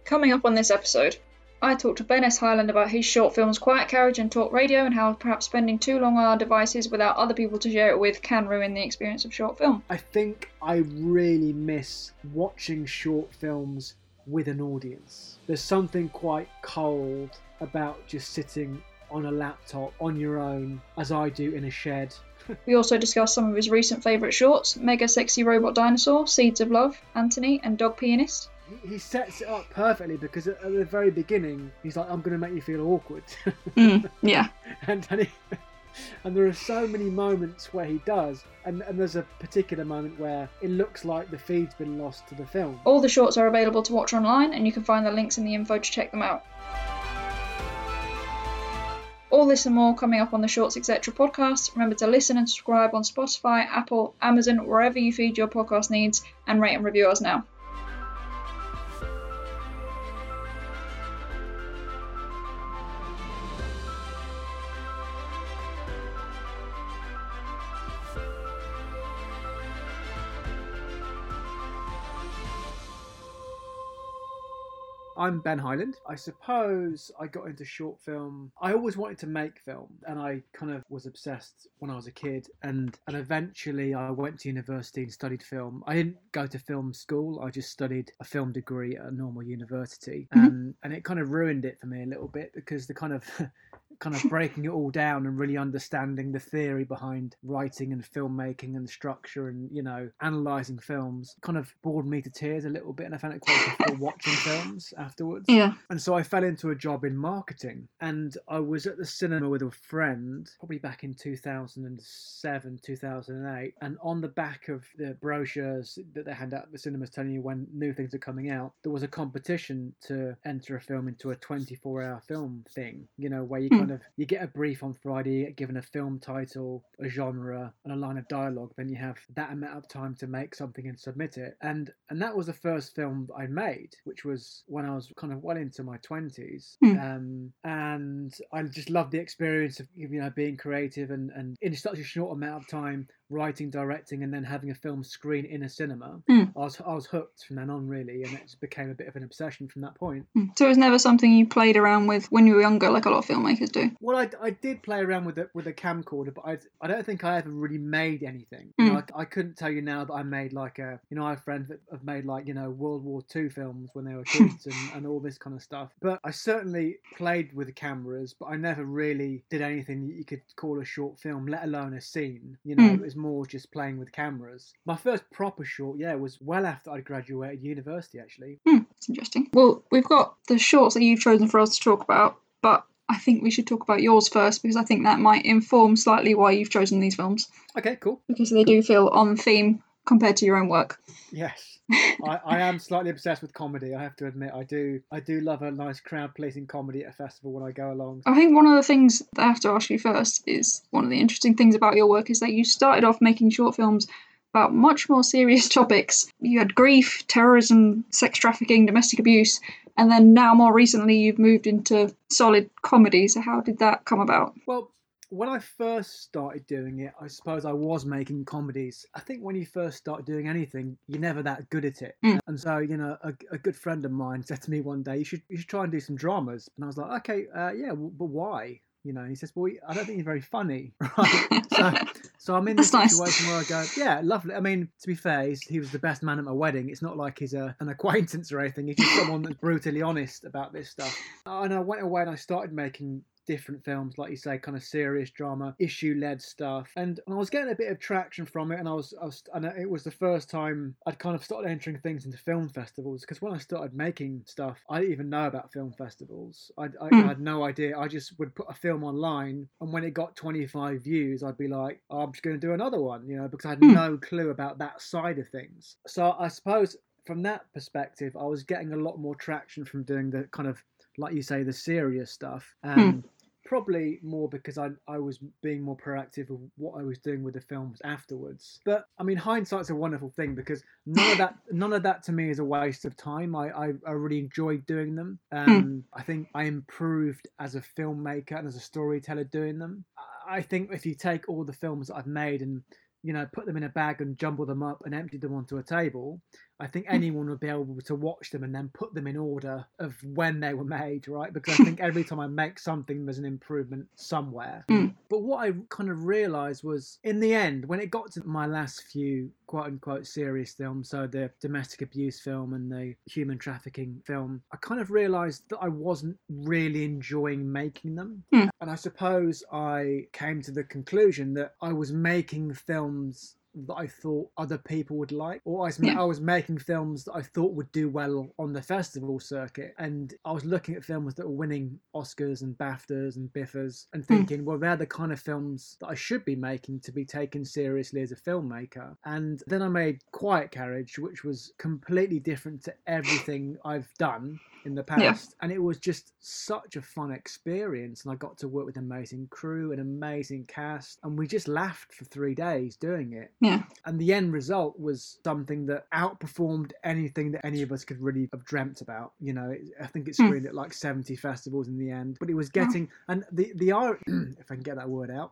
Coming up on this episode, I talked to Ben S. Highland about his short films Quiet Carriage and Talk Radio, and how perhaps spending too long on our devices without other people to share it with can ruin the experience of short film. I think I really miss watching short films with an audience. There's something quite cold about just sitting on a laptop on your own, as I do in a shed. We also discussed some of his recent favourite shorts: Mega Sexy Robot Dinosaur, Seeds of Love, Anthony, and Dog Pianist. He sets it up perfectly because at the very beginning he's like, I'm going to make you feel awkward. Yeah. and there are so many moments where he does, and there's a particular moment where it looks like the feed's been lost to the film. All the shorts are available to watch online, and you can find the links in the info to check them out. All this and more coming up on the Shorts Etc. podcast. Remember to listen and subscribe on Spotify, Apple, Amazon, wherever you feed your podcast needs, and rate and review us now. I'm Ben Highland. I suppose I got into short film. I always wanted to make film, and I kind of was obsessed when I was a kid. And eventually I went to university and studied film. I didn't go to film school. I just studied a film degree at a normal university. And it kind of ruined it for me a little bit, because the kind of breaking it all down and really understanding the theory behind writing and filmmaking and structure and, you know, analysing films kind of bored me to tears a little bit, and I found it quite difficult watching films afterwards. Yeah. And so I fell into a job in marketing, and I was at the cinema with a friend probably back in 2007, 2008, and on the back of the brochures that they hand out at the cinemas telling you when new things are coming out, there was a competition to enter a film into a 24-hour film thing, you know, where you get a brief on Friday, you get given a film title, a genre, and a line of dialogue. Then you have that amount of time to make something and submit it. And that was the first film I made, which was when I was kind of well into my 20s. And I just loved the experience of, you know, being creative and in such a short amount of time, writing, directing, and then having a film screen in a cinema. I was hooked from then on, really, and it just became a bit of an obsession from that point. So it was never something you played around with when you were younger, like a lot of filmmakers do? Well, I did play around with a camcorder, but I don't think I ever really made anything. You know, I couldn't tell you now that I made like I have friends that have made like, you know, World War II films when they were kids and all this kind of stuff. But I certainly played with cameras, but I never really did anything that you could call a short film, let alone a scene. You know, it was more just playing with cameras. My first proper short, was well after I'd graduated university, actually. That's interesting. Well, we've got the shorts that you've chosen for us to talk about, but I think we should talk about yours first, because I think that might inform slightly why you've chosen these films. Okay, cool. Because they do feel on theme compared to your own work. Yes. I am slightly obsessed with comedy, I have to admit. I do love a nice crowd-pleasing comedy at a festival when I go along. I think one of the things that I have to ask you first is, one of the interesting things about your work is that you started off making short films about much more serious topics. You had grief, terrorism, sex trafficking, domestic abuse, and then now more recently you've moved into solid comedy. So how did that come about? Well, when I first started doing it, I suppose I was making comedies. I think when you first start doing anything, you're never that good at it. And so, you know, a good friend of mine said to me one day, you should try and do some dramas. And I was like, okay, but why? You know, and he says, well, I don't think you're very funny, right? So I'm in this situation where I go, yeah, lovely. I mean, to be fair, he was the best man at my wedding. It's not like he's an acquaintance or anything. He's just someone that's brutally honest about this stuff. And I went away and I started making different films, like you say, kind of serious drama, issue-led stuff, and I was getting a bit of traction from it, and it was the first time I'd kind of started entering things into film festivals, because when I started making stuff, I didn't even know about film festivals. I had no idea. I just would put a film online, and when it got 25 views, I'd be like, oh, I'm just going to do another one, you know, because I had no clue about that side of things. So I suppose from that perspective, I was getting a lot more traction from doing the kind of, like you say, the serious stuff. Probably more because I was being more proactive of what I was doing with the films afterwards. But I mean, hindsight's a wonderful thing, because none of that to me is a waste of time. I really enjoyed doing them. I think I improved as a filmmaker and as a storyteller doing them. I think if you take all the films that I've made and, you know, put them in a bag and jumble them up and empty them onto a table, I think anyone would be able to watch them and then put them in order of when they were made, right? Because I think every time I make something, there's an improvement somewhere. But what I kind of realised was, in the end, when it got to my last few quote-unquote serious films, so the domestic abuse film and the human trafficking film, I kind of realised that I wasn't really enjoying making them. And I suppose I came to the conclusion that I was making films that I thought other people would like, or I was making films that I thought would do well on the festival circuit, and I was looking at films that were winning Oscars and BAFTAs and BIFFAs and thinking, well, they're the kind of films that I should be making to be taken seriously as a filmmaker. And then I made Quiet Carriage, which was completely different to everything I've done in the past, and it was just such a fun experience, and I got to work with an amazing crew, an amazing cast, and we just laughed for 3 days doing it. And the end result was something that outperformed anything that any of us could really have dreamt about. You know, I think it screened at like 70 festivals in the end, but it was getting, and the if I can get that word out,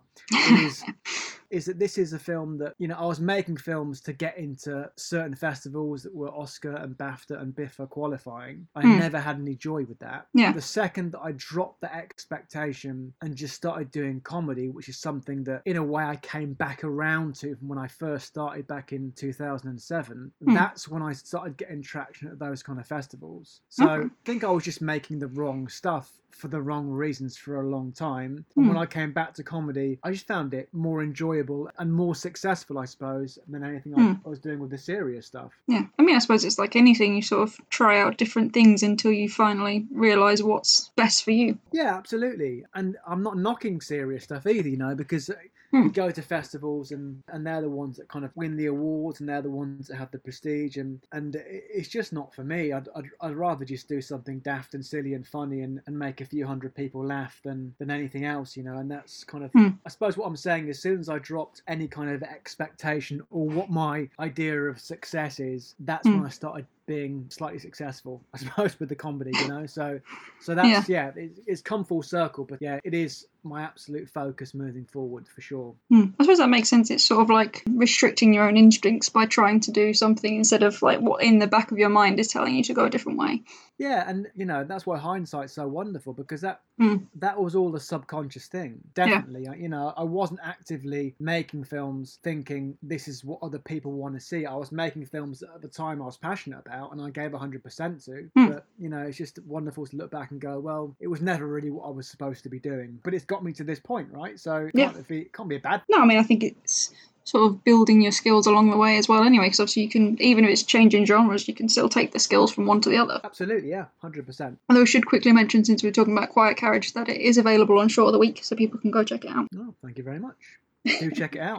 is that this is a film that, you know, I was making films to get into certain festivals that were Oscar and BAFTA and BIFFA qualifying. I never had any joy with that. The second that I dropped the expectation and just started doing comedy, which is something that in a way I came back around to from when I first started back in 2007, that's when I started getting traction at those kind of festivals. So I think I was just making the wrong stuff for the wrong reasons for a long time. And when I came back to comedy, I just found it more enjoyable and more successful, I suppose, than anything I was doing with the serious stuff. I mean, I suppose it's like anything, you sort of try out different things until you finally realise what's best for you. Yeah, absolutely. And I'm not knocking serious stuff either, you know, because you go to festivals and they're the ones that kind of win the awards, and they're the ones that have the prestige, and it's just not for me. I'd rather just do something daft and silly and funny and make a few hundred people laugh than anything else, you know. And that's kind of I suppose what I'm saying, as soon as I dropped any kind of expectation or what my idea of success is, that's when I started being slightly successful, I suppose, with the comedy, you know. So that's it's come full circle, but yeah, it is my absolute focus moving forward for sure. I suppose that makes sense. It's sort of like restricting your own instincts by trying to do something instead of like what in the back of your mind is telling you to go a different way. Yeah, and you know, that's why hindsight's so wonderful, because that was all a subconscious thing. Definitely. You know, I wasn't actively making films thinking this is what other people want to see. I was making films that at the time I was passionate about and I gave 100% to. But you know, it's just wonderful to look back and go, well, it was never really what I was supposed to be doing, but it's got me to this point, right? So it can't be a bad. No, I mean, I think it's sort of building your skills along the way as well anyway, because obviously you can, even if it's changing genres, you can still take the skills from one to the other. Absolutely, yeah, 100%. Although we should quickly mention, since we're talking about Quiet Carriage, that it is available on Short of the Week, so people can go check it out. Oh, thank you very much. Do check it out.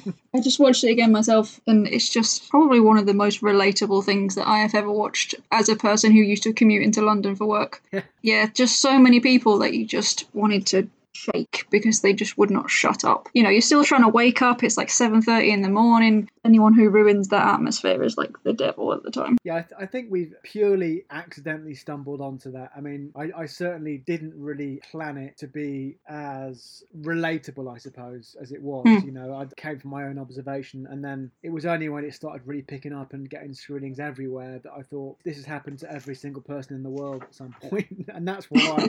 I just watched it again myself, and it's just probably one of the most relatable things that I have ever watched as a person who used to commute into London for work. Yeah, just so many people that you just wanted to shake because they just would not shut up. You know, you're still trying to wake up, it's like 7:30 in the morning. Anyone who ruins that atmosphere is like the devil at the time. Yeah, I think we've purely accidentally stumbled onto that. I mean, I certainly didn't really plan it to be as relatable, I suppose, as it was. You know, I came from my own observation, and then it was only when it started really picking up and getting screenings everywhere that I thought, this has happened to every single person in the world at some point. And that's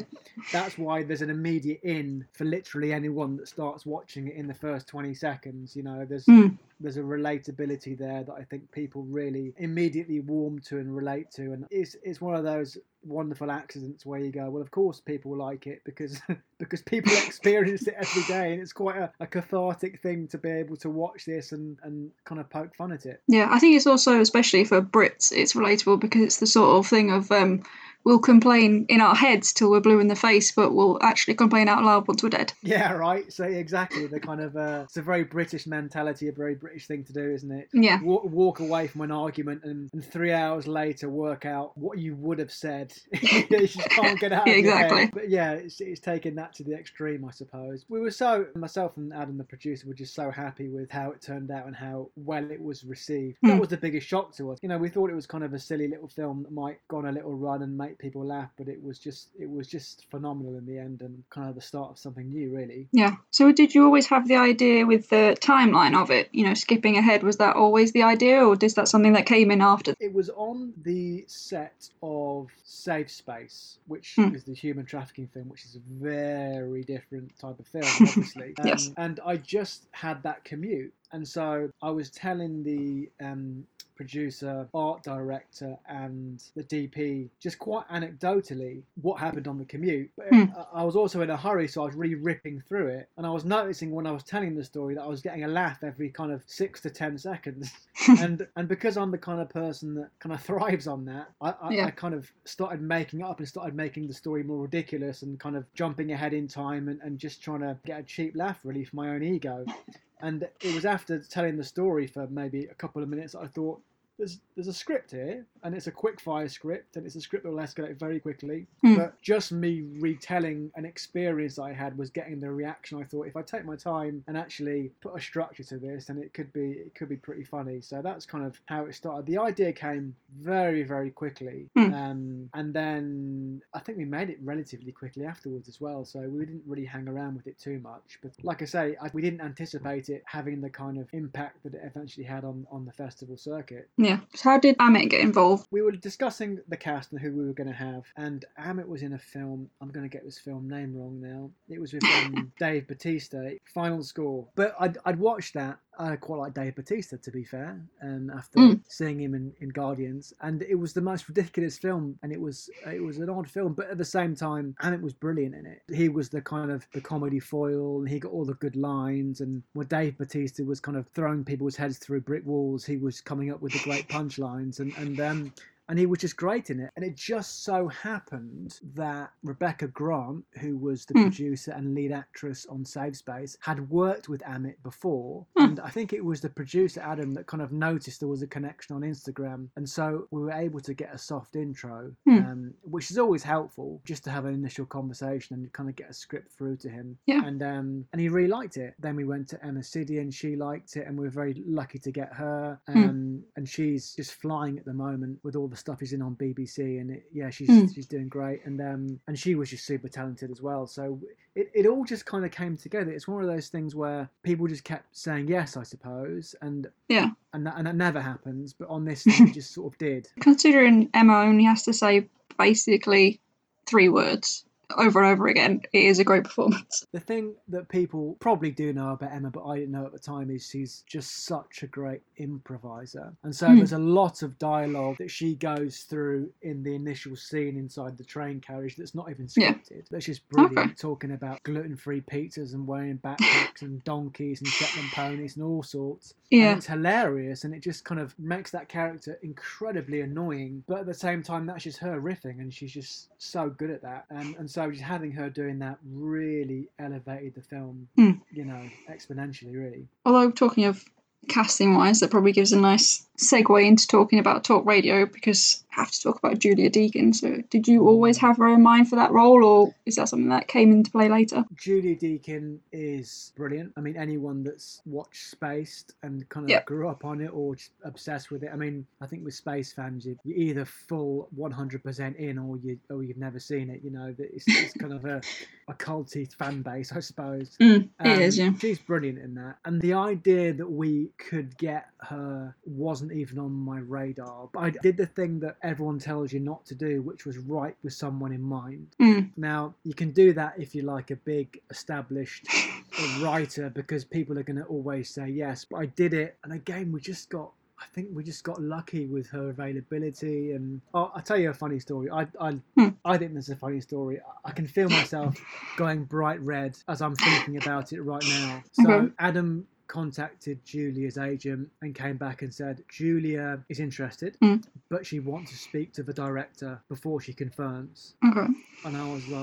why there's an immediate in for literally anyone that starts watching it in the first 20 seconds. You know, there's a relatability there that I think people really immediately warm to and relate to, and it's one of those wonderful accidents where you go, well, of course people like it because people experience it every day, and it's quite a cathartic thing to be able to watch this and kind of poke fun at it. Yeah, I think it's also, especially for Brits, it's relatable because it's the sort of thing of we'll complain in our heads till we're blue in the face, but we'll actually complain out loud once we're dead. Yeah, right. So exactly, the kind of it's a very British mentality, a very British thing to do, isn't it? Yeah. Walk away from an argument and 3 hours later work out what you would have said. You just can't get out of your head. But yeah, it's taken that to the extreme, I suppose. We were myself and Adam, the producer, were just so happy with how it turned out and how well it was received. That was the biggest shock to us. You know, we thought it was kind of a silly little film that might go on a little run and make make people laugh, but it was just phenomenal in the end, and kind of the start of something new, really. Yeah. So did you always have the idea with the timeline of it, skipping ahead? Was that always the idea, or is that something that came in after? It was on the set of Safe Space, which is the human trafficking film, which is a very different type of film, obviously. Yes. And I just had that commute. And so I was telling the producer, art director, and the DP just quite anecdotally what happened on the commute. But I was also in a hurry, so I was really ripping through it. And I was noticing when I was telling the story that I was getting a laugh every kind of 6 to 10 seconds. and because I'm the kind of person that kind of thrives on that, I kind of started making up and started making the story more ridiculous and kind of jumping ahead in time and just trying to get a cheap laugh really for my own ego. And it was after telling the story for maybe a couple of minutes that I thought, there's a script here, and it's a quick fire script, and it's a script that will escalate very quickly. But just me retelling an experience I had was getting the reaction. I thought, if I take my time and actually put a structure to this, then it could be pretty funny. So that's kind of how it started. The idea came very, very quickly, and then I think we made it relatively quickly afterwards as well. So we didn't really hang around with it too much. But like I say, we didn't anticipate it having the kind of impact that it eventually had on the festival circuit. Yeah. So how did Amit get involved? We were discussing the cast and who we were going to have, and Amit was in a film. I'm going to get this film name wrong now. It was with Dave Bautista, Final Score. But I'd watched that. I quite like Dave Bautista, to be fair, after seeing him in Guardians, and it was the most ridiculous film, and it was an odd film, but at the same time, Amit was brilliant in it. He was the kind of the comedy foil, and he got all the good lines, and when Dave Bautista was kind of throwing people's heads through brick walls, he was coming up with the great punchlines, and he was just great in it. And it just so happened that Rebecca Grant, who was the producer and lead actress on Safe Space, had worked with Amit before. And I think it was the producer, Adam, that kind of noticed there was a connection on Instagram. And so we were able to get a soft intro, which is always helpful, just to have an initial conversation and kind of get a script through to him. Yeah. And he really liked it. Then we went to Emma Siddy, and she liked it, and we were very lucky to get her. And she's just flying at the moment with all the stuff he's in on BBC, and she's doing great, and she was just super talented as well. So it all just kind of came together. It's one of those things where people just kept saying yes, I suppose, and that never happens, but on this thing it just sort of did. Considering Emma only has to say basically 3 words over and over again, it is a great performance. The thing that people probably do know about Emma, but I didn't know at the time, is she's just such a great improviser. And so there's a lot of dialogue that she goes through in the initial scene inside the train carriage that's not even scripted. That's just brilliant, talking about gluten-free pizzas and wearing backpacks and donkeys and Shetland ponies and all sorts. And it's hilarious, and it just kind of makes that character incredibly annoying, but at the same time that's just her riffing, and she's just so good at that. And so just having her doing that really elevated the film, exponentially, really. Although, talking of casting wise, that probably gives a nice segue into talking about talk radio, because I have to talk about Julia Deakin. So did you always have her in mind for that role, or is that something that came into play later? Julia Deakin is brilliant. I mean, anyone that's watched Spaced and kind of grew up on it or just obsessed with it. I mean, I think with Space fans, you're either full 100% in or you've never seen it. It's kind of a culty fan base, I suppose. It is, yeah. She's brilliant in that. And the idea that we could get her wasn't even on my radar. But I did the thing that everyone tells you not to do, which was write with someone in mind. Now, you can do that if you're like a big established writer, because people are going to always say yes. But I did it, and again, I think we just got lucky with her availability. And I'll tell you a funny story. I think this is a funny story. I can feel myself going bright red as I'm thinking about it right now. So Adam contacted Julia's agent and came back and said, Julia is interested, but she wants to speak to the director before she confirms. And I was like, oh my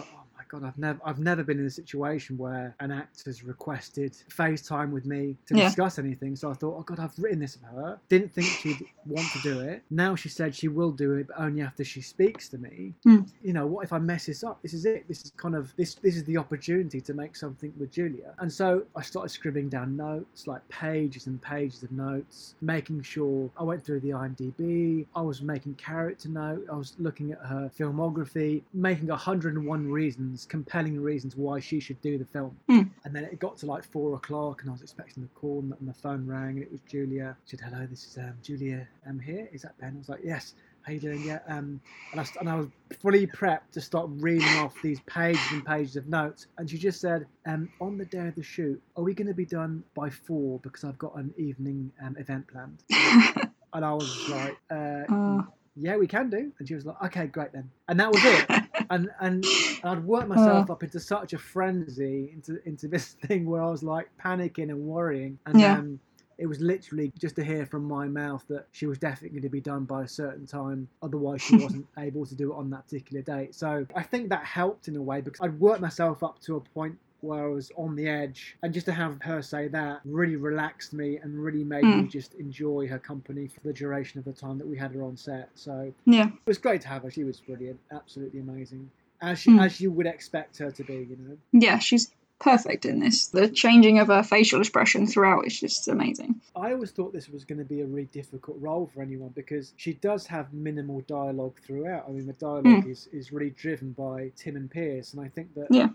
God, I've never been in a situation where an actor's requested FaceTime with me to Yeah. discuss anything. So I thought, oh God, I've written this of her. Didn't think she'd want to do it. Now she said she will do it, but only after she speaks to me. You know, what if I mess this up? This is it. This is kind of this is the opportunity to make something with Julia. And so I started scribbling down notes, like pages and pages of notes, making sure I went through the IMDb. I was making character note. I was looking at her filmography, making 101 reasons, compelling reasons why she should do the film. And then it got to like 4 o'clock, and I was expecting a call, and the phone rang, and it was Julia. She said, "Hello, this is Julia. Here. Is that Ben?" I was like, "Yes. How you doing?" "Yeah." And I was fully prepped to start reading off these pages and pages of notes. And she just said, "On the day of the shoot, are we going to be done by 4? Because I've got an evening event planned." And I was like, "Yeah, we can do." And she was like, "Okay, great then." And that was it. And I'd worked myself up into such a frenzy, into this thing where I was like panicking and worrying. And it was literally just to hear from my mouth that she was definitely going to be done by a certain time. Otherwise, she wasn't able to do it on that particular date. So I think that helped in a way, because I'd worked myself up to a point where I was on the edge, and just to have her say that really relaxed me and really made me just enjoy her company for the duration of the time that we had her on set. So it was great to have her. She was brilliant, absolutely amazing, as you would expect her to be, you know. Yeah, she's perfect in this. The changing of her facial expression throughout is just amazing. I always thought this was going to be a really difficult role for anyone, because she does have minimal dialogue throughout. I mean, the dialogue is really driven by Tim and Pierce, and I think that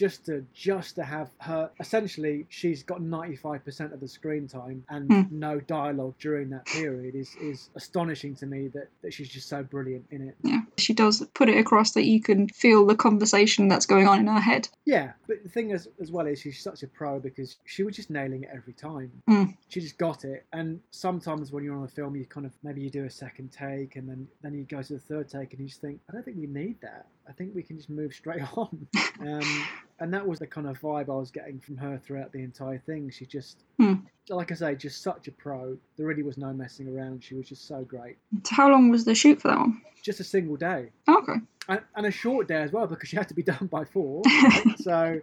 to have her, essentially she's got 95% of the screen time and no dialogue during that period is astonishing to me, that she's just so brilliant in it. Yeah, she does put it across that you can feel the conversation that's going on in her head. Yeah, but the thing is, as well, is she's such a pro, because she was just nailing it every time. She just got it. And sometimes when you're on a film, you kind of, maybe you do a second take, and then you go to the third take and you just think, I don't think we need that. I think we can just move straight on. And that was the kind of vibe I was getting from her throughout the entire thing. She just, like I say, just such a pro. There really was no messing around. She was just so great. So how long was the shoot for that one? Just a single day. Oh, okay. And a short day as well, because she had to be done by 4. Right? So,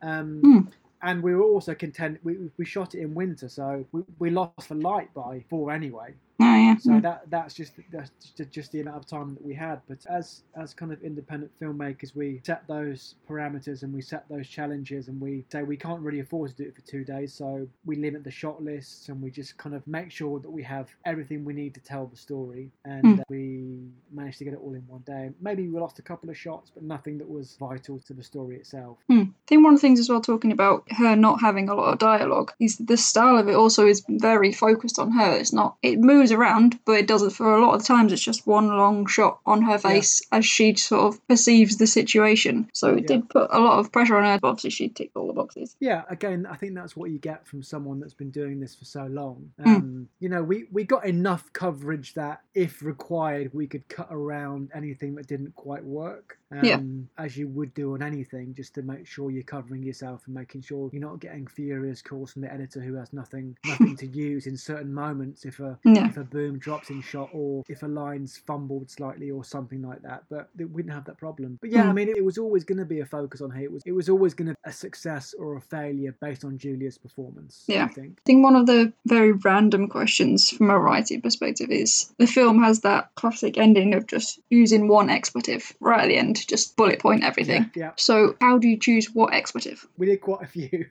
and we were also content. We shot it in winter, so we lost for light by 4 anyway. Oh, yeah. So that's just the amount of time that we had. But as kind of independent filmmakers, we set those parameters and we set those challenges, and we say we can't really afford to do it for 2 days, so we limit the shot lists, and we just kind of make sure that we have everything we need to tell the story. And we managed to get it all in one day. Maybe we lost a couple of shots, but nothing that was vital to the story itself. I think one of the things as well, talking about her not having a lot of dialogue, is the style of it also is very focused on her. It moves around, but it doesn't, for a lot of times it's just one long shot on her face as she sort of perceives the situation. So it did put a lot of pressure on her, but obviously she ticked all the boxes. Yeah, again, I think that's what you get from someone that's been doing this for so long. You know, we got enough coverage that if required we could cut around anything that didn't quite work, as you would do on anything, just to make sure you're covering yourself and making sure you're not getting furious calls from the editor who has nothing to use in certain moments if a boom drops in shot, or if a line's fumbled slightly or something like that. But we didn't have that problem. But I mean, it was always going to be a focus on her. It was always going to be a success or a failure based on Julia's performance. I think one of the very random questions from a writing perspective is, the film has that classic ending of just using one expletive right at the end, just bullet point everything. So how do you choose what expletive? We did quite a few.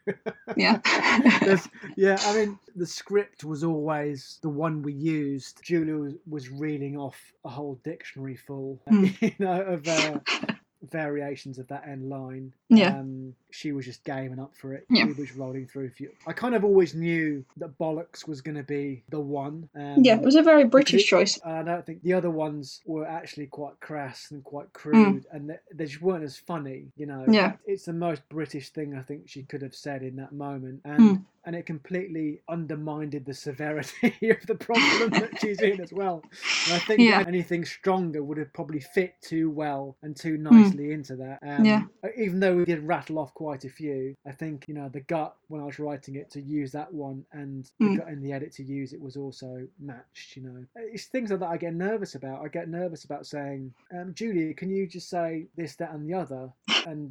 I mean, the script was always the one we used. Julia was reading off a whole dictionary full, of variations of that end line. She was just gaming up for it. We was rolling through a few. I kind of always knew that bollocks was going to be the one. It was a very British choice. I don't think the other ones were actually quite crass and quite crude, and they just weren't as funny, you know. It's the most British thing I think she could have said in that moment, and it completely undermined the severity of the problem that she's in as well. And I think anything stronger would have probably fit too well and too nicely into that. Even though we did rattle off quite a few, I think, the gut when I was writing it to use that one, and the gut in the edit to use it was also matched. It's things like that I get nervous about. I get nervous about saying, Julia, can you just say this, that, and the other, and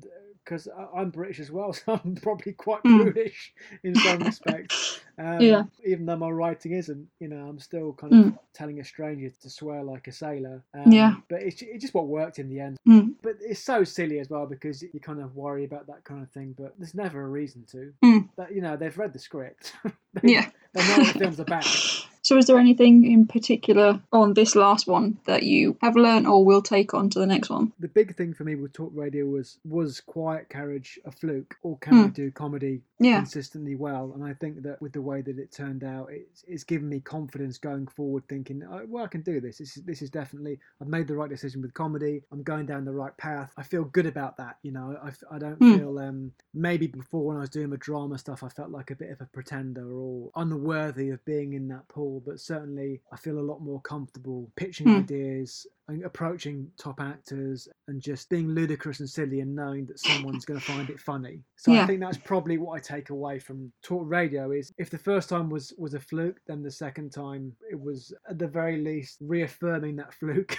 because I'm British as well, so I'm probably quite prudish in some respects. Yeah. Even though my writing isn't, I'm still kind of telling a stranger to swear like a sailor. Yeah. But it's just what worked in the end. But it's so silly as well because you kind of worry about that kind of thing, but there's never a reason to. That they've read the script. They know what the film's about. So is there anything in particular on this last one that you have learnt or will take on to the next one? The big thing for me with Talk Radio was Quiet Carriage a fluke, or can I do comedy consistently well? And I think that with the way that it turned out, it's given me confidence going forward, thinking, well, I can do this. This is definitely, I've made the right decision with comedy. I'm going down the right path. I feel good about that. I don't feel, maybe before when I was doing the drama stuff, I felt like a bit of a pretender or unworthy of being in that pool. But certainly I feel a lot more comfortable pitching ideas and approaching top actors and just being ludicrous and silly and knowing that someone's going to find it funny. So I think that's probably what I take away from Talk Radio is if the first time was a fluke, then the second time it was at the very least reaffirming that fluke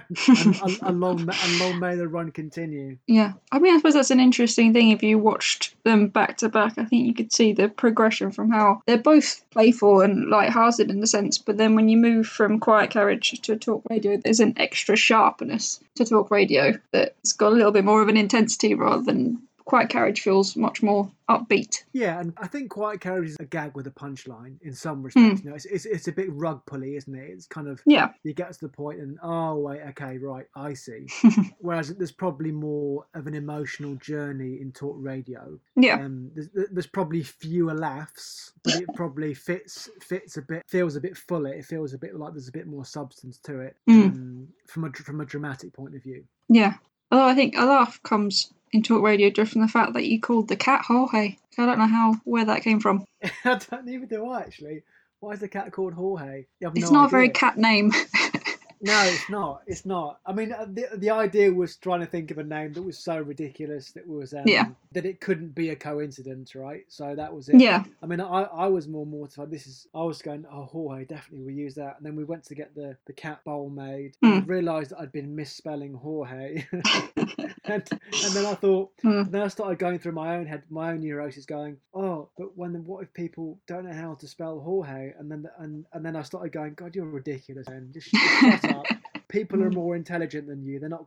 and along may the run continue. Yeah. I mean, I suppose that's an interesting thing. If you watched them back to back, I think you could see the progression from how they're both playful and light-hearted in the sense, but then when you move from Quiet Carriage to Talk Radio, there's an extra sharpness to Talk Radio that's got a little bit more of an intensity rather than Quiet Carriage feels much more upbeat. Yeah, and I think Quiet Carriage is a gag with a punchline in some respects. It's a bit rug pulley, isn't it? It's kind of you get to the point and okay, right, I see. Whereas there's probably more of an emotional journey in Talk Radio. Yeah, there's probably fewer laughs, but it probably fits a bit, feels a bit fuller. It feels a bit like there's a bit more substance to it from a dramatic point of view. Yeah, although I think a laugh comes in Talk Radio just from the fact that you called the cat Jorge. I don't know where that came from. I don't, neither do I actually. Why is the cat called Jorge? It's not a very cat name. No, it's not. I mean, the idea was trying to think of a name that was so ridiculous that was that it couldn't be a coincidence, right? So that was it. Yeah. I mean, I was more mortified. I was going, Jorge, definitely we'll use that. And then we went to get the cat bowl made and realised that I'd been misspelling Jorge. and then I thought, then I started going through my own head, my own neurosis going, but what if people don't know how to spell Jorge? And then I started going, God, you're ridiculous, man. Just shut up. People are more intelligent than you. They're not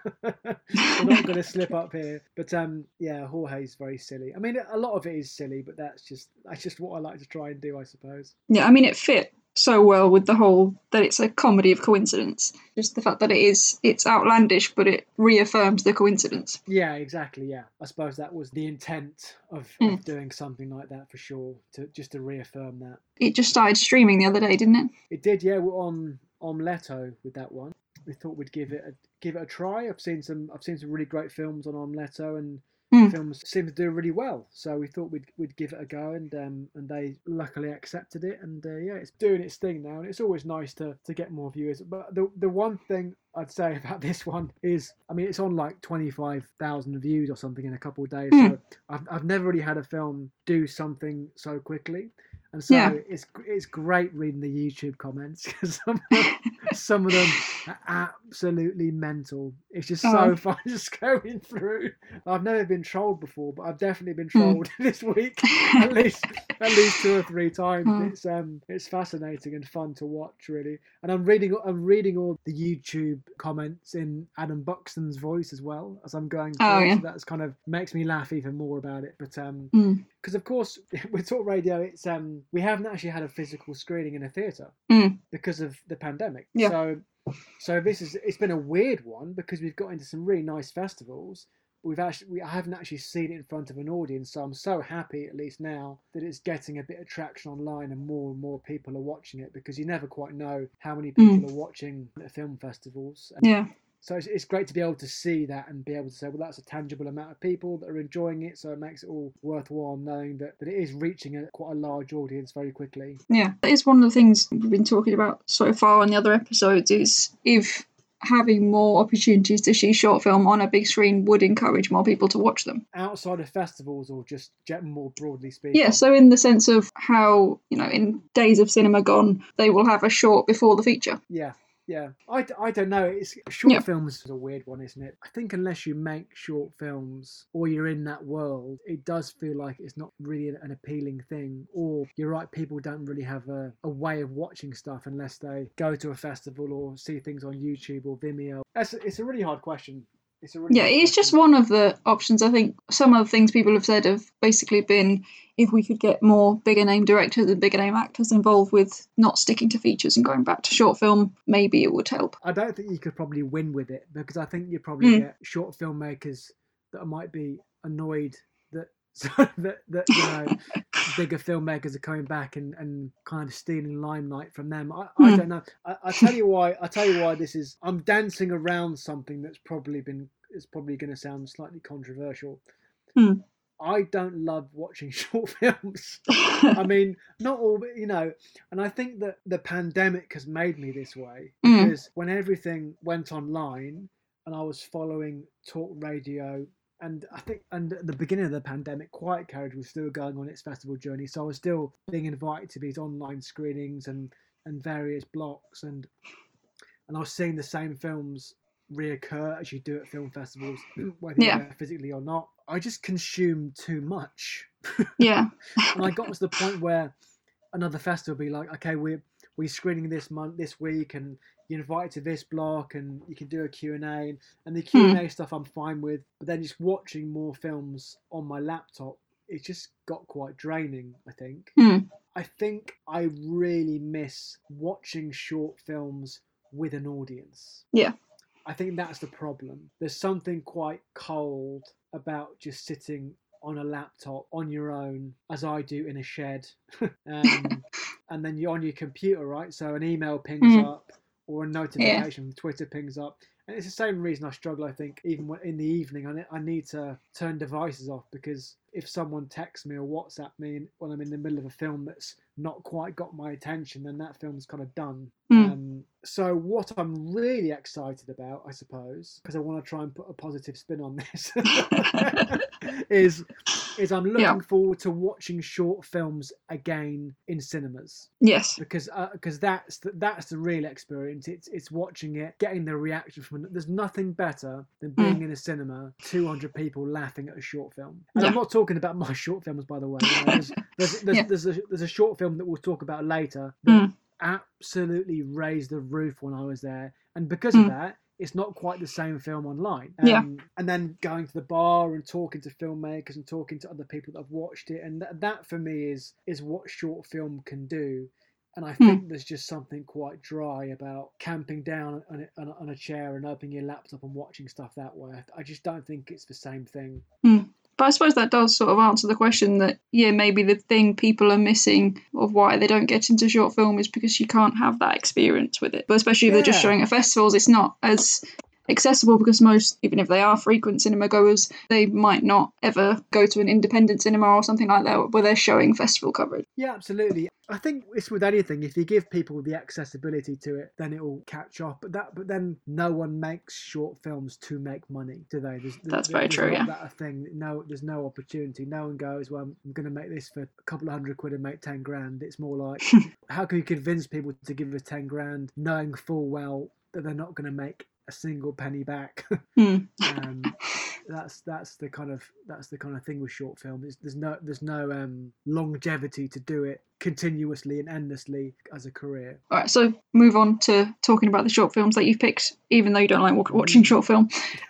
gonna slip up here. But Jorge's very silly. I mean, a lot of it is silly, but that's just what I like to try and do, I suppose. Yeah, I mean, it fit so well with the whole that it's a comedy of coincidence. Just the fact that it's outlandish, but it reaffirms the coincidence. Yeah, exactly. Yeah, I suppose that was the intent of doing something like that for sure, to reaffirm that. It just started streaming the other day, didn't it? It did. Yeah, we're on Leto with that one. We thought we'd give it a try. I've seen some really great films on Leto, and films seem to do really well. So we thought we'd give it a go, and they luckily accepted it, and it's doing its thing now. And it's always nice to get more viewers. But the one thing I'd say about this one is, I mean, it's on like 25,000 views or something in a couple of days. So I've never really had a film do something so quickly. And so it's great reading the YouTube comments because some of them are absolutely mental. It's just so fun just going through. I've never been trolled before, but I've definitely been trolled this week at least 2 or 3 times. It's fascinating and fun to watch, really. And I'm reading all the YouTube comments in Adam Buxton's voice as well as I'm going through. So that's kind of makes me laugh even more about it. But because of course with Talk Radio, it's we haven't actually had a physical screening in a theatre because of the pandemic. So it's been a weird one because we've got into some really nice festivals. I haven't actually seen it in front of an audience, so I'm so happy at least now that it's getting a bit of traction online and more people are watching it, because you never quite know how many people are watching at film festivals. So it's great to be able to see that and be able to say, well, that's a tangible amount of people that are enjoying it, so it makes it all worthwhile knowing that it is reaching quite a large audience very quickly. Yeah, that is one of the things we've been talking about so far on the other episodes, is if having more opportunities to see short film on a big screen would encourage more people to watch them. Outside of festivals, or just more broadly speaking? Yeah, so in the sense of how, in Days of Cinema Gone, they will have a short before the feature. Yeah. Yeah, I don't know. It's short Yeah. films is a weird one, isn't it? I think unless you make short films or you're in that world, it does feel like it's not really an appealing thing. Or you're right, people don't really have a way of watching stuff unless they go to a festival or see things on YouTube or Vimeo. It's a really hard question. It's a really Yeah, hard it's just question. one of the options. I think some of the things people have said have basically been if we could get more bigger name directors and bigger name actors involved with not sticking to features and going back to short film, maybe it would help. I don't think you could probably win with it because I think you probably get short filmmakers that might be annoyed that that bigger filmmakers are coming back and kind of stealing limelight from them. I don't know. I tell you why. I tell you why this is. I'm dancing around something that's probably going to sound slightly controversial. I don't love watching short films. I mean, not all, but and I think that the pandemic has made me this way because when everything went online and I was following talk radio, and I think, and at the beginning of the pandemic, Quiet Carriage was still going on its festival journey, so I was still being invited to these online screenings and various blocks, and I was seeing the same films reoccur as you do at film festivals, whether you're there physically or not. I just consumed too much. Yeah. And I got to the point where another festival would be like, okay, we're screening this week, and you're invited to this block, and you can do a Q&A, and the Q&A stuff I'm fine with, but then just watching more films on my laptop, it just got quite draining, I think. I think I really miss watching short films with an audience. Yeah. I think that's the problem. There's something quite cold about just sitting on a laptop on your own, as I do in a shed, and then you're on your computer, right? So an email pings up or a notification from Twitter pings up. And it's the same reason I struggle, I think, even when in the evening. I need to turn devices off because if someone texts me or WhatsApp me when I'm in the middle of a film that's not quite got my attention, then that film's kind of done. So what I'm really excited about, I suppose, because I want to try and put a positive spin on this, is I'm looking forward to watching short films again in cinemas. Yes. Because that's the real experience. It's watching it, getting the reaction from it. There's nothing better than being in a cinema, 200 people laughing at a short film. And I'm not talking about my short films, by the way. There's a short film that we'll talk about later that absolutely raised the roof when I was there, and because of that, it's not quite the same film online. And then going to the bar and talking to filmmakers and talking to other people that have watched it, and that for me is what short film can do. And I think there's just something quite dry about camping down on a chair and opening your laptop and watching stuff that way. I just don't think it's the same thing. But I suppose that does sort of answer the question that, maybe the thing people are missing of why they don't get into short film is because you can't have that experience with it. But especially if they're just showing at festivals, it's not as accessible because most, even if they are frequent cinema goers, they might not ever go to an independent cinema or something like that where they're showing festival coverage. Yeah, absolutely. I think it's with anything. If you give people the accessibility to it, then it will catch up. But then no one makes short films to make money, do they? That's very true. Not that a thing. No, there's no opportunity. No one goes, well, I'm going to make this for a couple of £100 and make 10 grand. It's more like, how can you convince people to give us 10 grand, knowing full well that they're not going to make a single penny back? That's the kind of thing with short film. There's no longevity to do it continuously and endlessly as a career. All right, so move on to talking about the short films that you've picked, even though you don't like watching short film.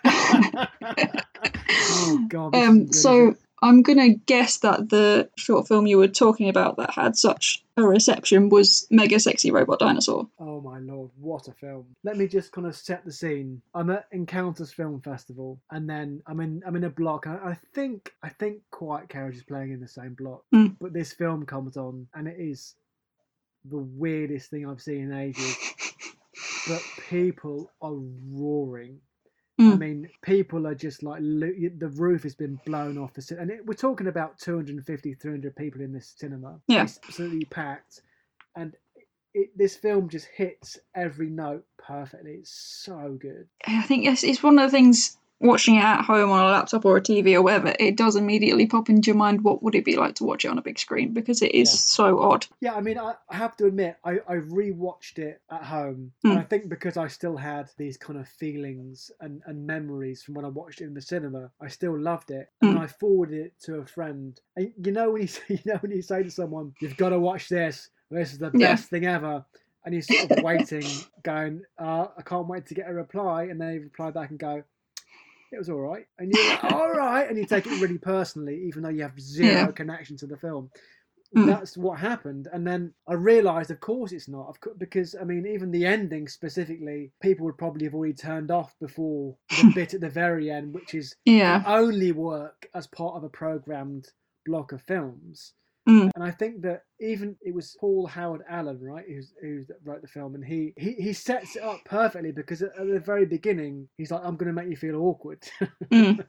Oh God! So I'm going to guess that the short film you were talking about that had such a reception was Mega Sexy Robot Dinosaur. Oh my lord, what a film. Let me just kind of set the scene. I'm at Encounters Film Festival, and then I'm in a block. I think Quiet Carriage is playing in the same block. But this film comes on, and it is the weirdest thing I've seen in ages. But people are roaring. I mean, people are just like, the roof has been blown off the cinema. And we're talking about 250, 300 people in this cinema. Yeah. It's absolutely packed. And this film just hits every note perfectly. It's so good. I think it's one of the things watching it at home on a laptop or a TV or whatever, it does immediately pop into your mind what would it be like to watch it on a big screen, because it is so odd. Yeah, I mean, I have to admit, I rewatched it at home, and I think because I still had these kind of feelings and memories from when I watched it in the cinema, I still loved it, and I forwarded it to a friend. And you know when you say to someone, "You've got to watch this. This is the best thing ever." And you're sort of waiting, going, I can't wait to get a reply. And they reply back and go, it was all right. And you're like, all right. And you take it really personally, even though you have zero connection to the film. That's what happened. And then I realised, of course it's not. Because, I mean, even the ending specifically, people would probably have already turned off before the bit at the very end, which is can only work as part of a programmed block of films. And I think that even it was Paul Howard Allen, right, who wrote the film, and he sets it up perfectly, because at the very beginning he's like, I'm going to make you feel awkward. And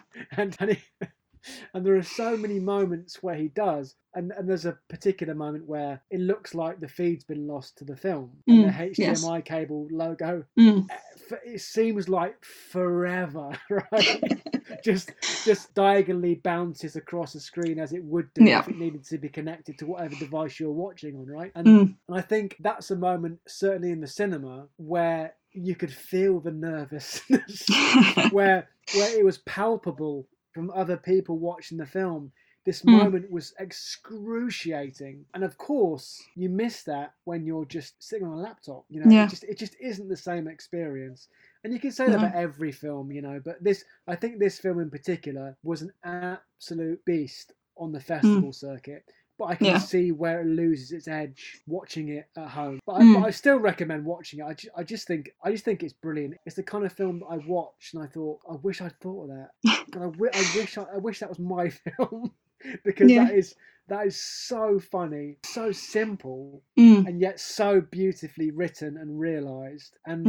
there are so many moments where he does, and there's a particular moment where it looks like the feed's been lost to the film, and the HDMI cable logo, it seems like forever, right? just diagonally bounces across the screen as it would do if it needed to be connected to whatever device you're watching on, right? And I think that's a moment, certainly in the cinema, where you could feel the nervousness, where it was palpable from other people watching the film. This moment was excruciating, and of course you miss that when you're just sitting on a laptop. You know, it just isn't the same experience. And you can say that about every film, you know, but I think this film in particular was an absolute beast on the festival circuit. But I can see where it loses its edge watching it at home. But I still recommend watching it. I just think it's brilliant. It's the kind of film that I watched and I thought, I wish I'd thought of that. And I wish that was my film, because that is so funny, so simple, and yet so beautifully written and realised. And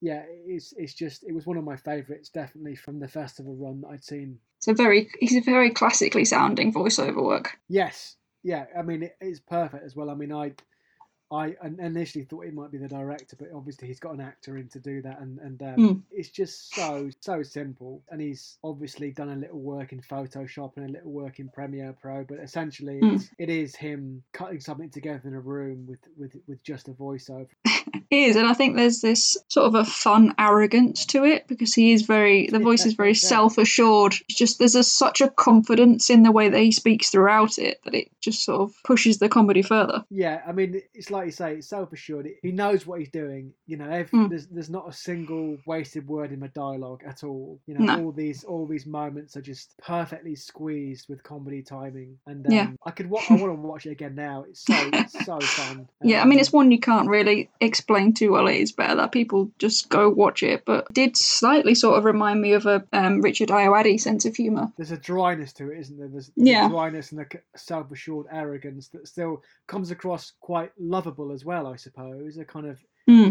it was one of my favourites, definitely, from the festival run that I'd seen. He's a very classically sounding voiceover work. Yes. Yeah, I mean, it's perfect as well. I mean, I initially thought it might be the director, but obviously he's got an actor in to do that, and it's just so simple. And he's obviously done a little work in Photoshop and a little work in Premiere Pro, but essentially it is him cutting something together in a room with just a voiceover. It is, and I think there's this sort of a fun arrogance to it, because the voice is very self-assured. It's just there's such a confidence in the way that he speaks throughout it that it just sort of pushes the comedy further. Yeah, I mean, it's like you say, it's self-assured. He knows what he's doing. You know, there's not a single wasted word in the dialogue at all. You know, all these moments are just perfectly squeezed with comedy timing. And I want to watch it again now. It's so fun. I mean, it's one you can't really explain too well. It is better that people just go watch it, but it did slightly sort of remind me of a Richard Ayoade sense of humour. There's a dryness to it, isn't there? There's a dryness and a self-assured arrogance that still comes across quite lovable as well, I suppose. A kind of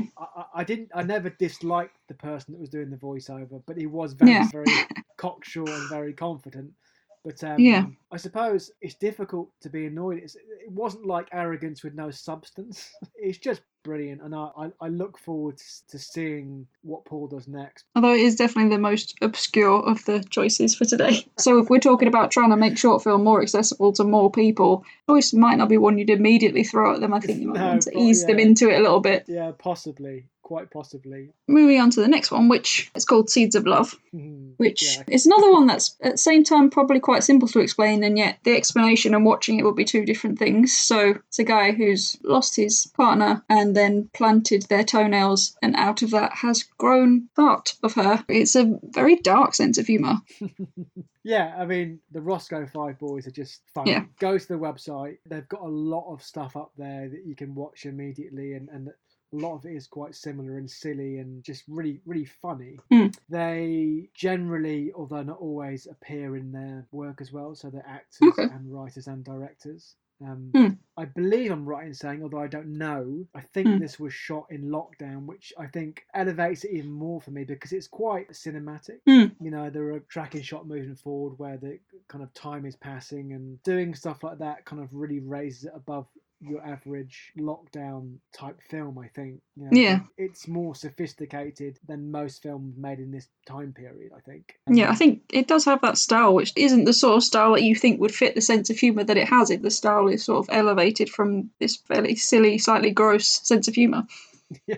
I never disliked the person that was doing the voiceover, but he was very cocksure and very confident. But I suppose it's difficult to be annoyed. It wasn't like arrogance with no substance. It's just brilliant, and I look forward to seeing what Paul does next. Although it is definitely the most obscure of the choices for today. So if we're talking about trying to make short film more accessible to more people, choice might not be one you'd immediately throw at them. I think you might want to ease them into it a little bit. Yeah, possibly. Quite possibly. Moving on to the next one, which is called Seeds of Love, which is another one that's at the same time probably quite simple to explain, and yet the explanation and watching it would be two different things. So it's a guy who's lost his partner and then planted their toenails, and out of that has grown part of her. It's a very dark sense of humour. Yeah, I mean, the Roscoe Five Boys are just fun. Yeah. Go to the website. They've got a lot of stuff up there that you can watch immediately, and a lot of it is quite similar and silly and just really, really funny. They generally, although not always, appear in their work as well. So they're actors and writers and directors. I believe I'm right in saying, although I don't know, I think this was shot in lockdown, which I think elevates it even more for me because it's quite cinematic. You know, there are tracking shot moving forward where the kind of time is passing, and doing stuff like that kind of really raises it above your average lockdown type film. I think Yeah. it's more sophisticated than most films made in this time period. I think. Yeah, I think it does have that style, which isn't the sort of style that you think would fit the sense of humour that it has. The style is sort of elevated from this fairly silly, slightly gross sense of humour. Yeah.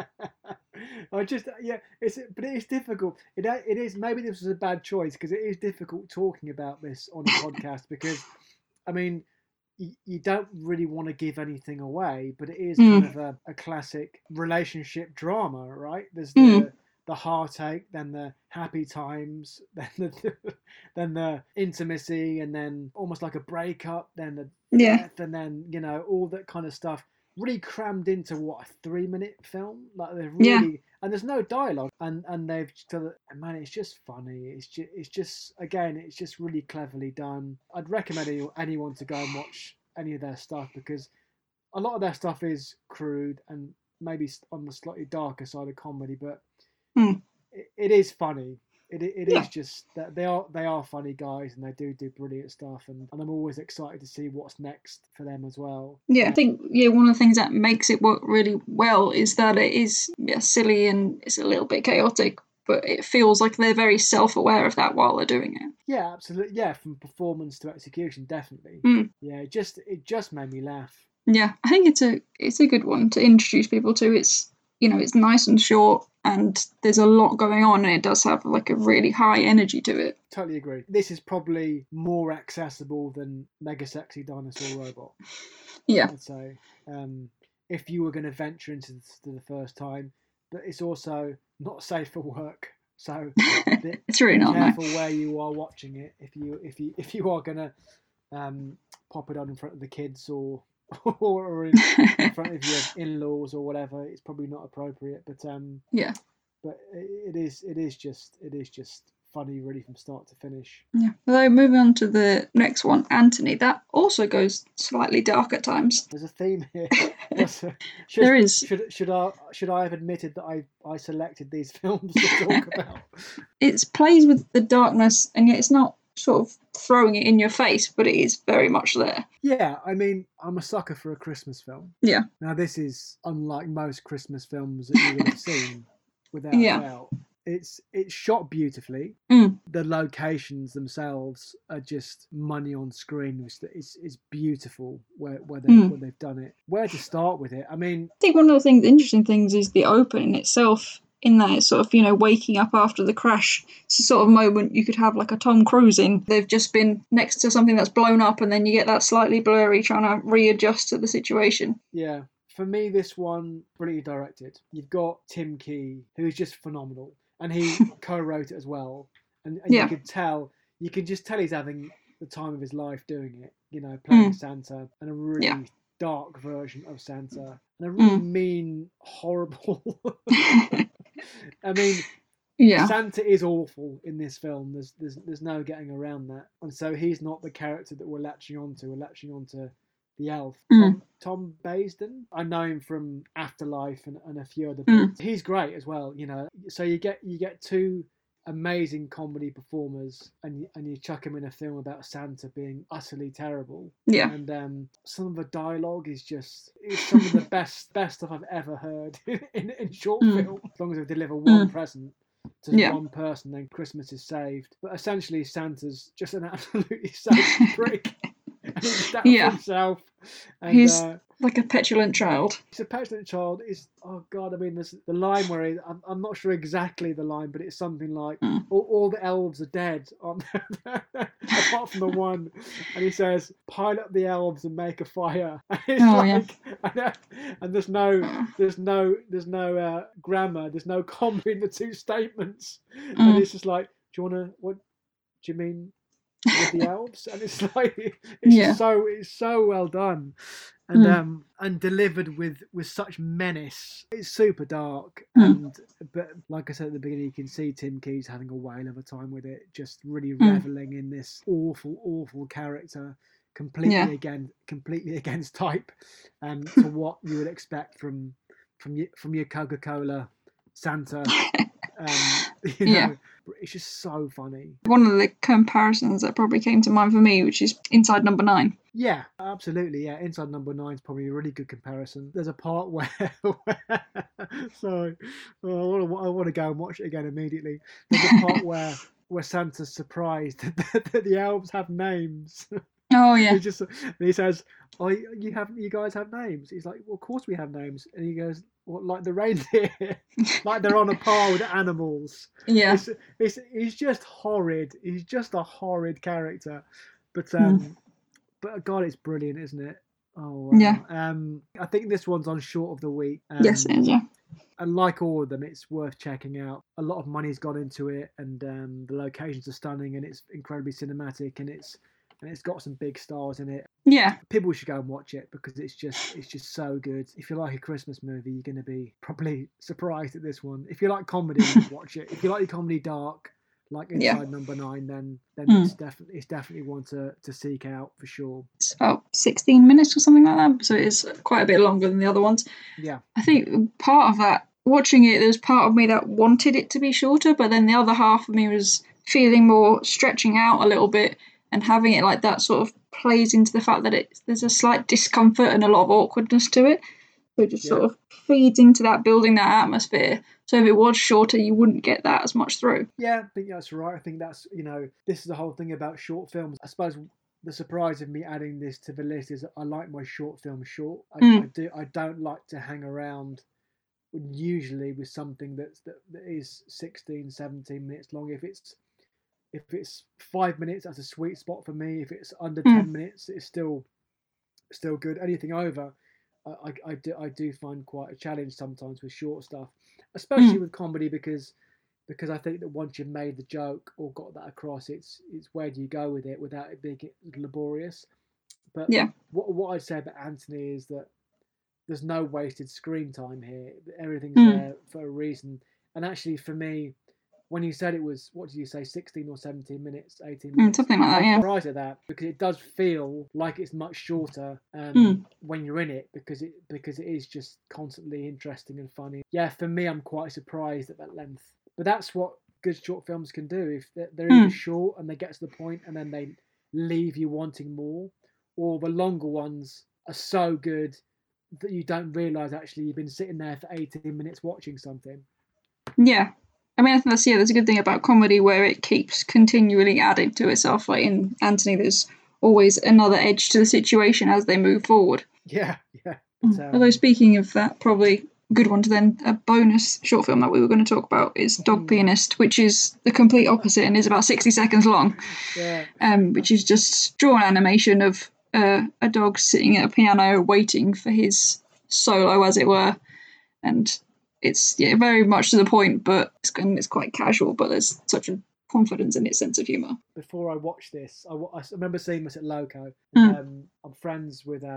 But it is difficult. It is, maybe this was a bad choice because it is difficult talking about this on a podcast because, I mean, you don't really want to give anything away, but it is kind of a classic relationship drama, right? There's the heartache, then the happy times, then the intimacy, and then almost like a breakup, then the death, and then all that kind of stuff. Really crammed into what, a 3-minute film? Like they've really, and there's no dialogue, and they've man, it's just funny. It's just again, it's just really cleverly done. I'd recommend anyone to go and watch any of their stuff because a lot of their stuff is crude and maybe on the slightly darker side of comedy, but it is funny. It is just that they are funny guys and they do brilliant stuff, and I'm always excited to see what's next for them as well. Yeah, I think one of the things that makes it work really well is that it is silly and it's a little bit chaotic, but it feels like they're very self-aware of that while they're doing it. Yeah, absolutely. Yeah, from performance to execution, definitely. Yeah, it just made me laugh. Yeah, I think it's a good one to introduce people to. It's it's nice and short, and there's a lot going on, and it does have like a really high energy to it. Totally agree. This is probably more accessible than Mega Sexy Dinosaur Robot. Yeah. I'd say. If you were going to venture into this for the first time, but it's also not safe for work. So it's really not. Be careful where you are watching it. If you are going to pop it on in front of the kids or in front of your in-laws or whatever, it's probably not appropriate. But but it is just funny really from start to finish. Yeah. Although moving on to the next one, Anthony, that also goes slightly dark at times. There's a theme here. There is. Should I have admitted that I selected these films to talk about? It plays with the darkness, and yet it's not sort of throwing it in your face, but it is very much there. Yeah, I mean, I'm a sucker for a Christmas film. Yeah. Now this is unlike most Christmas films that you would have seen, without doubt. It's shot beautifully. The locations themselves are just money on screen. It's beautiful where they've done it. Where to start with it? I mean, I think one of the interesting things is the opening itself. In that it's sort of, waking up after the crash. It's a sort of moment you could have like a Tom Cruise in. They've just been next to something that's blown up, and then you get that slightly blurry trying to readjust to the situation. Yeah. For me, this one, brilliantly directed. You've got Tim Key, who's just phenomenal. And he co-wrote it as well. And you can just tell he's having the time of his life doing it, playing Santa, and a really dark version of Santa. And a really mean, horrible... I mean, Santa is awful in this film. There's no getting around that. And so he's not the character that we're latching onto. We're latching onto the elf, Tom Baisden. I know him from Afterlife and a few other bits. He's great as well, So you get two amazing comedy performers, and you chuck him in a film about Santa being utterly terrible. Yeah. And some of the dialogue is some of the best stuff I've ever heard in short film. As long as they deliver one present to one person, then Christmas is saved. But essentially, Santa's just an absolutely safe prick. And he's down for himself. And, he's like a petulant child. He's a petulant child. Oh God, I mean, there's the line where I'm not sure exactly the line, but it's something like, all the elves are dead, apart from the one. And he says, pile up the elves and make a fire. And it's and there's no grammar, there's no comma in the two statements. And it's just like, what do you mean? With the elves, and it's like it's so well done, and delivered with such menace. It's super dark, but like I said at the beginning, you can see Tim Key's having a whale of a time with it, just really reveling in this awful character, completely against type, to what you would expect from your Coca-Cola Santa. It's just so funny. One of the comparisons that probably came to mind for me, which is Inside Number 9. Yeah, absolutely. Yeah, Inside Number Nine is probably a really good comparison. There's a part where, sorry, oh, I want to go and watch it again immediately. There's a part where Santa's surprised that the elves have names. Oh yeah. He says, "Oh, you guys have names." He's like, "Well, of course we have names." And he goes, "What, like the reindeer?" Like they're on a par with animals. Yeah. He's just horrid. He's just a horrid character, but But God, it's brilliant, isn't it? Oh wow. Yeah. I think this one's on short of the week. Yes, it is. Yeah. And like all of them, it's worth checking out. A lot of money's gone into it, and the locations are stunning, and it's incredibly cinematic, and it's got some big stars in it. Yeah. People should go and watch it because it's just so good. If you like a Christmas movie, you're going to be probably surprised at this one. If you like comedy, watch it. If you like your comedy dark, like Inside Number Nine, then it's definitely one to seek out for sure. It's about 16 minutes or something like that, so it is quite a bit longer than the other ones. Yeah, I think part of that, watching it, there's part of me that wanted it to be shorter, but then the other half of me was feeling more stretching out a little bit, and having it like that sort of plays into the fact that there's a slight discomfort and a lot of awkwardness to it. So it just sort of feeds into that, building that atmosphere. So if it was shorter, you wouldn't get that as much through. Yeah, I think that's right. I think that's, this is the whole thing about short films. I suppose the surprise of me adding this to the list is that I like my short films short. I don't like to hang around usually with something that is 16, 17 minutes long. If it's 5 minutes, that's a sweet spot for me. If it's under 10 minutes, it's still good. Anything over, I do find quite a challenge sometimes with short stuff, especially with comedy, because I think that once you've made the joke or got that across, it's where do you go with it without it being laborious. But what I'd say about Anthony is that there's no wasted screen time here. Everything's there for a reason. And actually, for me, when you said it was, what did you say, 16 or 17 minutes, 18 minutes? Something like that, yeah. I'm surprised at that, because it does feel like it's much shorter when you're in it, because it is just constantly interesting and funny. Yeah, for me, I'm quite surprised at that length. But that's what good short films can do. If they're either short and they get to the point and then they leave you wanting more, or the longer ones are so good that you don't realise actually you've been sitting there for 18 minutes watching something. Yeah. I mean, I think there's a good thing about comedy where it keeps continually adding to itself. Like in Anthony, there's always another edge to the situation as they move forward. Yeah. Although speaking of that, probably a good one to then, a bonus short film that we were going to talk about is Dog Pianist, which is the complete opposite and is about 60 seconds long. Yeah. Which is just drawn animation of a dog sitting at a piano waiting for his solo, as it were. And it's very much to the point, but it's quite casual, but there's such a confidence in its sense of humour. Before I watched this, I remember seeing this at Loco. I'm friends with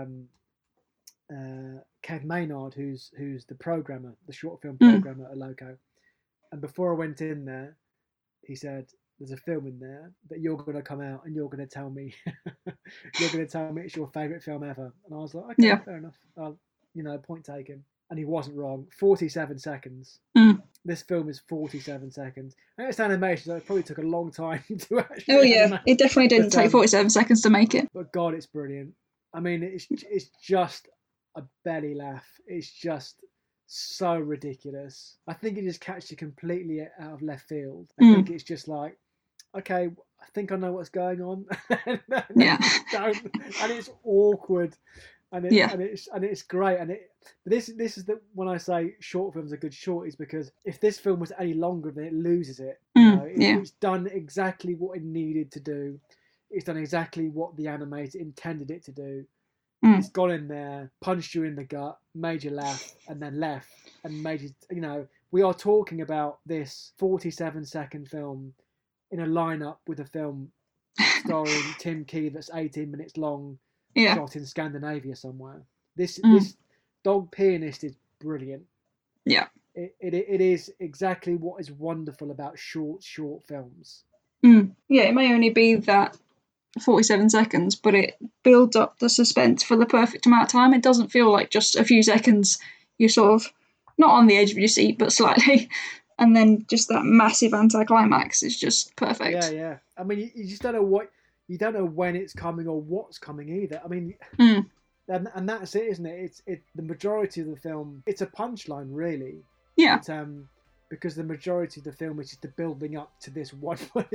Kev Maynard, who's the programmer, the short film programmer at Loco. And before I went in there, he said, "There's a film in there that you're going to come out and you're going to tell me, it's your favourite film ever." And I was like, "Okay, fair enough. Point taken." And he wasn't wrong. 47 seconds. This film is 47 seconds. And it's animation, so it probably took a long time to actually. Oh yeah, it definitely didn't take 47 seconds to make it. But God, it's brilliant. I mean, it's just a belly laugh. It's just so ridiculous. I think it just catches you completely out of left field. I think it's just like, okay, I think I know what's going on. And it's awkward. And it's great, this is when I say short films are good short, is because if this film was any longer, then it loses it. It's done exactly what it needed to do. It's done exactly what the animator intended it to do. It's gone in there, punched you in the gut, made you laugh, and then left and made you. We are talking about this 47-second film in a lineup with a film starring Tim Key that's 18 minutes long. Shot in Scandinavia somewhere. This Dog Pianist is brilliant. Yeah. It is exactly what is wonderful about short films. Yeah, it may only be that 47 seconds, but it builds up the suspense for the perfect amount of time. It doesn't feel like just a few seconds you're sort of not on the edge of your seat, but slightly. And then just that massive anticlimax is just perfect. Yeah. I mean, you just don't know what you don't know when it's coming or what's coming either. I mean, and that's it, isn't it? It's the majority of the film. It's a punchline, really. Yeah. It's, because the majority of the film is just the building up to this one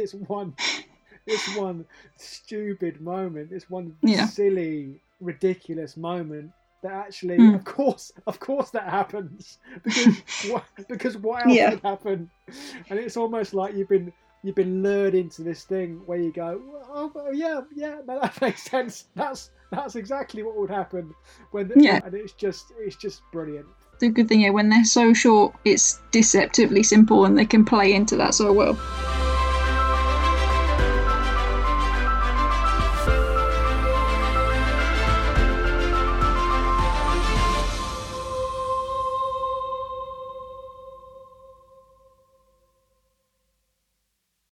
stupid moment, this one silly, ridiculous moment that actually, of course that happens because what else would happen? And it's almost like you've been lured into this thing where you go, oh yeah, no, that makes sense. That's exactly what would happen and it's just brilliant. The good thing is when they're so short, it's deceptively simple and they can play into that so well.